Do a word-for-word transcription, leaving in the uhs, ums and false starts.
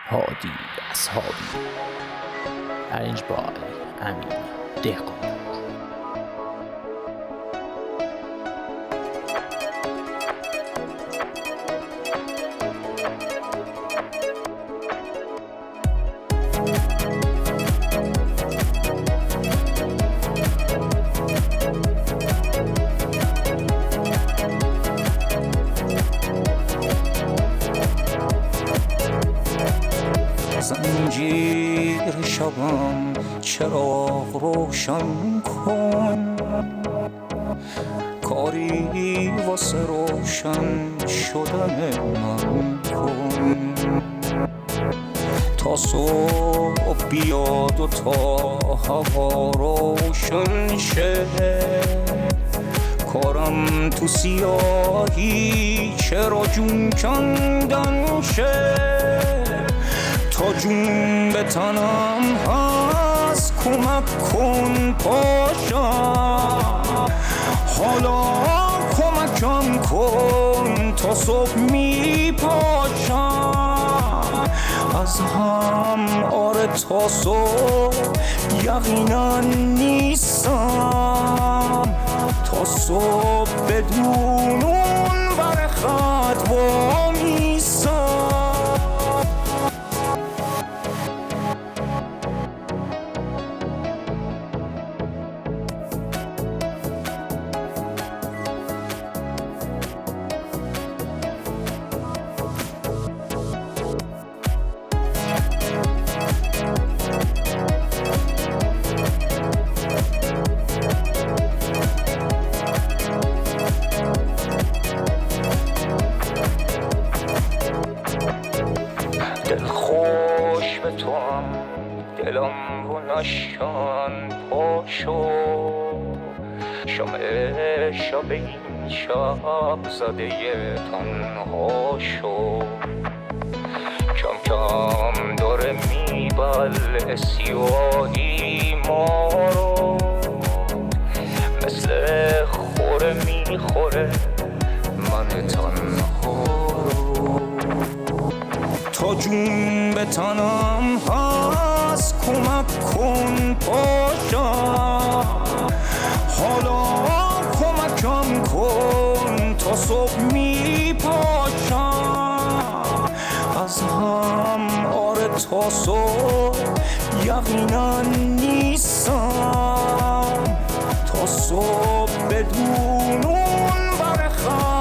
هادی اصحابی ارنج بای امین دهقان. زنجیر شبم چراغ روشن کن، کاری واسه روشن شدن من کن. تا صبح بیاد و تا هوا روشن شه، کارم تو سیاهی چرا جون کندن شه. تا جون به تنم هست کمک کن پاشم، حالا کمکم کن تا صبح می پاشم. از هم آره تا صبح یقینا نیستم، تا صبح بدون اون بر خط وامیستم. دل خوش به تو هم دلم رو نشکن پاشو، شمع شب این شب زده تنها شو. کم کم داره میبل سیاهی ما رو، مثل خوره میخوره من تنها رو. تا جون به تنم هست کمک کن پاشم، حالا کمکم کن تا صبح می پاشم. از هم آره تا صبح یقینا نیستم، تا صبح بدون اون برخم